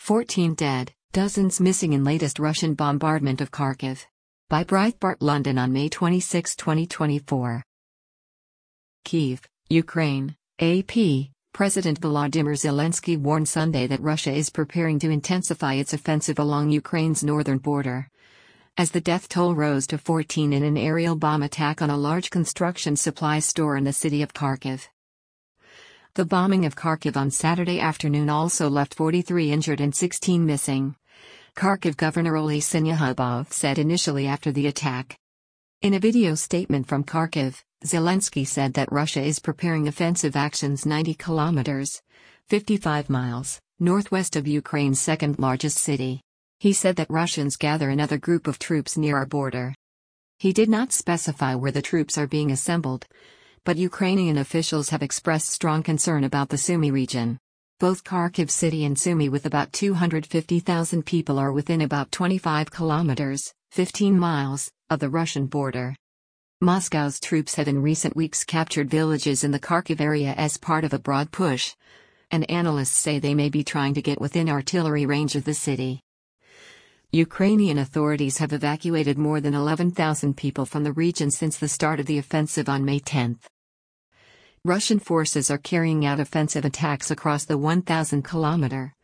14 dead, dozens missing in latest Russian bombardment of Kharkiv. By Breitbart London on May 26, 2024. Kyiv, Ukraine, AP. President Volodymyr Zelensky warned Sunday that Russia is preparing to intensify its offensive along Ukraine's northern border. As the death toll rose to 14 in an aerial bomb attack on a large construction supplies store in the city of Kharkiv. The bombing of Kharkiv on Saturday afternoon also left 43 injured and 16 missing. Kharkiv Governor Oleh Syniehubov said initially after the attack. In a video statement from Kharkiv, Zelensky said that Russia is preparing offensive actions 90 kilometers, 55 miles, northwest of Ukraine's second largest city. He said that Russians gather another group of troops near our border. He did not specify where the troops are being assembled, but Ukrainian officials have expressed strong concern about the Sumy region. Both Kharkiv city and Sumy, with about 250,000 people, are within about 25 kilometers, 15 miles, of the Russian border. Moscow's troops have in recent weeks captured villages in the Kharkiv area as part of a broad push, and analysts say they may be trying to get within artillery range of the city. Ukrainian authorities have evacuated more than 11,000 people from the region since the start of the offensive on May 10. Russian forces are carrying out offensive attacks across the 1,000-kilometer,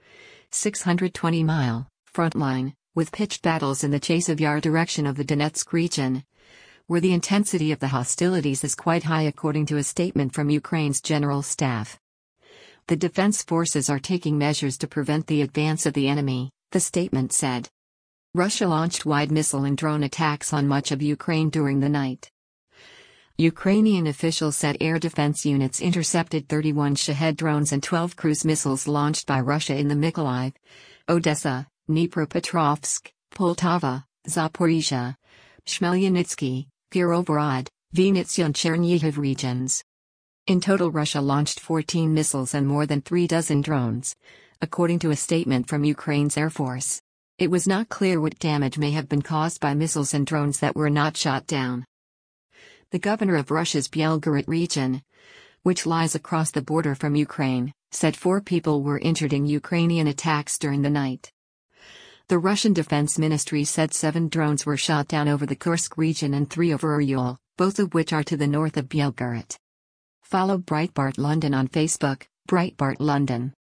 620-mile, front line, with pitched battles in the Chasiv Yar direction of the Donetsk region, where the intensity of the hostilities is quite high according to a statement from Ukraine's General Staff. The defense forces are taking measures to prevent the advance of the enemy, the statement said. Russia launched wide missile and drone attacks on much of Ukraine during the night. Ukrainian officials said air defense units intercepted 31 Shahed drones and 12 cruise missiles launched by Russia in the Mykolaiv, Odessa, Dnipropetrovsk, Poltava, Zaporizhia, Khmelnytsky, Kirovohrad, Vinnytsia and Chernihiv regions. In total, Russia launched 14 missiles and more than 36 drones, according to a statement from Ukraine's Air Force. It was not clear what damage may have been caused by missiles and drones that were not shot down. The governor of Russia's Belgorod region, which lies across the border from Ukraine, said 4 people were injured in Ukrainian attacks during the night. The Russian Defense Ministry said 7 drones were shot down over the Kursk region and 3 over Oryol, both of which are to the north of Belgorod. Follow Breitbart London on Facebook, Breitbart London.